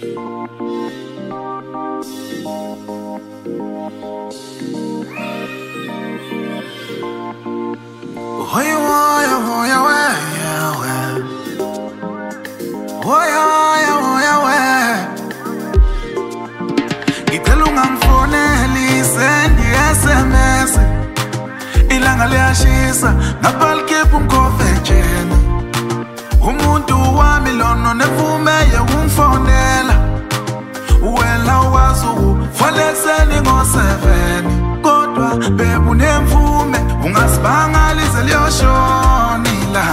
Ngicela ungangifoneli sendi SMS ilanga liyashisa ngaphalikepha umkhofejene umuntu wami lona nevume yekungifonela wena wazi ufaneleseni ngo-7 kodwa bebu nemvume ungasibangalize liyoshonila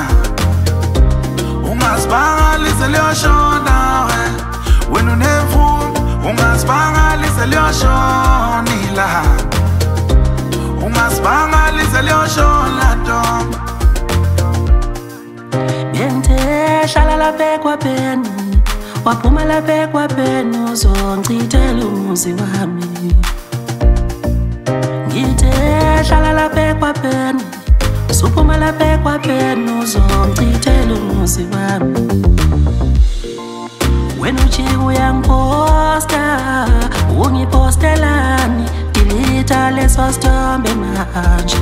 ungasibangalize liyoshona wena unemvume ungasibangalize liyoshonila ungasibangalize liyoshona ntombi Hlala lapha kwapheni waphuma lapha kwapheni uzongicithela umuzi wami ngithe hlala lapha kwapheni usuphuma lapha kwapheni uzongicithela umuzi wami wena uthi uyangiphosta ungipostelani delete leso sithombe manje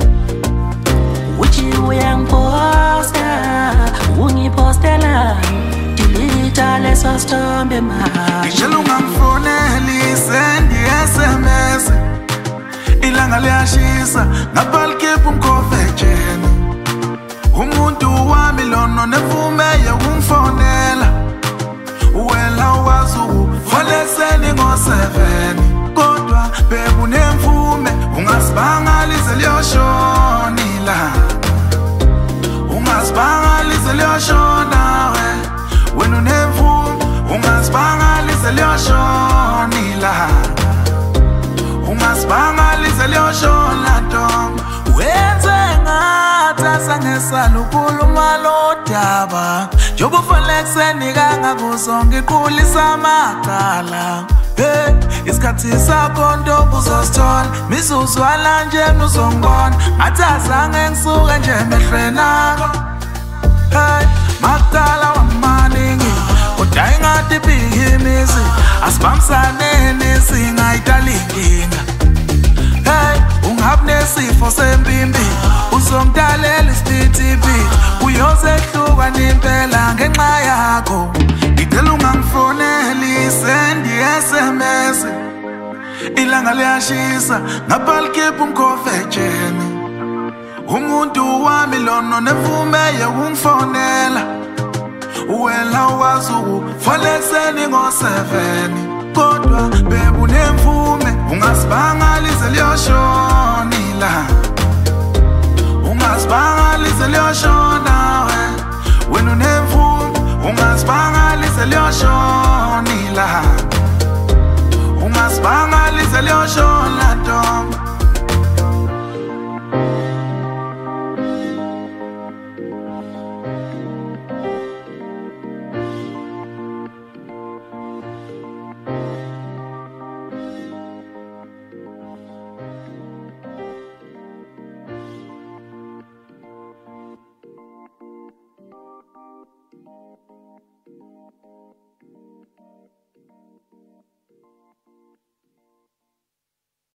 uthi uyangiphosta ungipostela delete leso sithombe manje ngicela ungangifoneli sendi SMS ilanga liyashisa ngaphalikepha umkhofejene umuntu wami lona nevume yekungifonela wena wazi ufaneleseni ngo-7 kodwa bebu nemvume ungasibangalize liyoshonila ungasibangalize liyoshona wena unemvume ungasibangalize liyoshonila ungasibangalize liyoshona ntombi wenze ngathi asangesala ukhuluma lodaba njengoba ufanele kuseni kangakuzo ngiqulisa amacala isikhathi sakho ntombi uzosithola misuzwala nje uzongibona ngathi azange ngisuke nje emehlweni akho makudala wamaningi kodwa ingathi ibhiki imizi asibambisaneni singayidala inkinga ungabi nesifo sempimbi uzongidalela isipithipi uyozehluka nimpela ngenxa yakho ngicela ungangifoneli sendi SMS ilanga liyashisa ngaphalikepha umkhofejene umuntu wami lona nevume yekungifonela wena wazi ufaneleseni ngo-7 kodwa bebu nemvume ungasibangalize liyoshonila ungasibangalize liyoshona wena unemvume ungasibangalize liyoshona